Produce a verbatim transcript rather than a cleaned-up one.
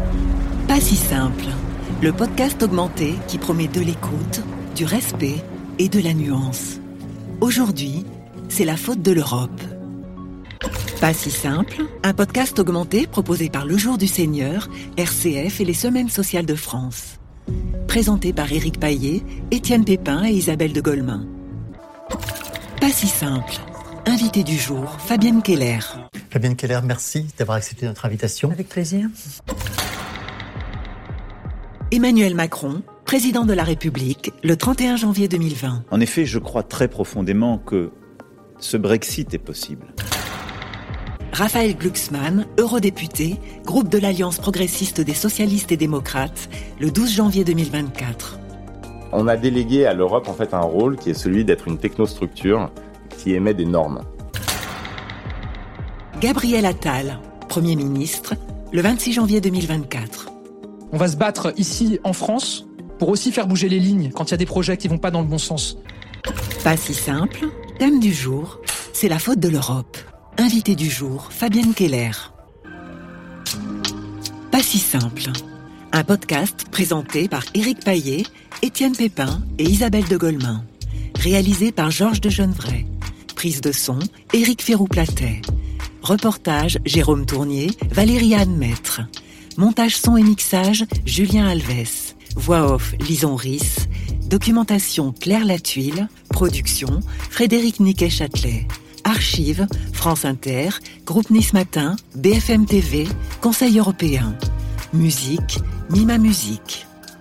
Pas si simple, le podcast augmenté qui promet de l'écoute, du respect et de la nuance. Aujourd'hui, c'est la faute de l'Europe. Pas si simple, un podcast augmenté proposé par Le Jour du Seigneur, R C F et les Semaines sociales de France. Présenté par Éric Paillet, Étienne Pépin et Isabelle de Golemin. Pas si simple. Invité du jour, Fabienne Keller. Fabienne Keller, merci d'avoir accepté notre invitation. Avec plaisir. Emmanuel Macron, président de la République, le trente et un janvier deux mille vingt. En effet, je crois très profondément que ce Brexit est possible. Raphaël Glucksmann, eurodéputé, groupe de l'Alliance progressiste des socialistes et démocrates, le douze janvier deux mille vingt-quatre. On a délégué à l'Europe en fait un rôle qui est celui d'être une technostructure qui émet des normes. Gabriel Attal, Premier ministre, le vingt-six janvier deux mille vingt-quatre. On va se battre ici en France pour aussi faire bouger les lignes quand il y a des projets qui vont pas dans le bon sens. Pas si simple, thème du jour, c'est la faute de l'Europe. Invité du jour, Fabienne Keller. Pas si simple, un podcast présenté par Éric Paillet, Étienne Pépin et Isabelle de Golemin. Réalisé par Georges de Genevray. Prise de son, Éric Ferroux-Platet. Reportage, Jérôme Tournier, Valérie-Anne Maître. Montage son et mixage, Julien Alves. Voix off, Lison Risse. Documentation, Claire Latuile. Production, Frédéric Niquet-Châtelet. Archives, France Inter, Groupe Nice Matin, B F M T V, Conseil européen. Musique, Mima Musique.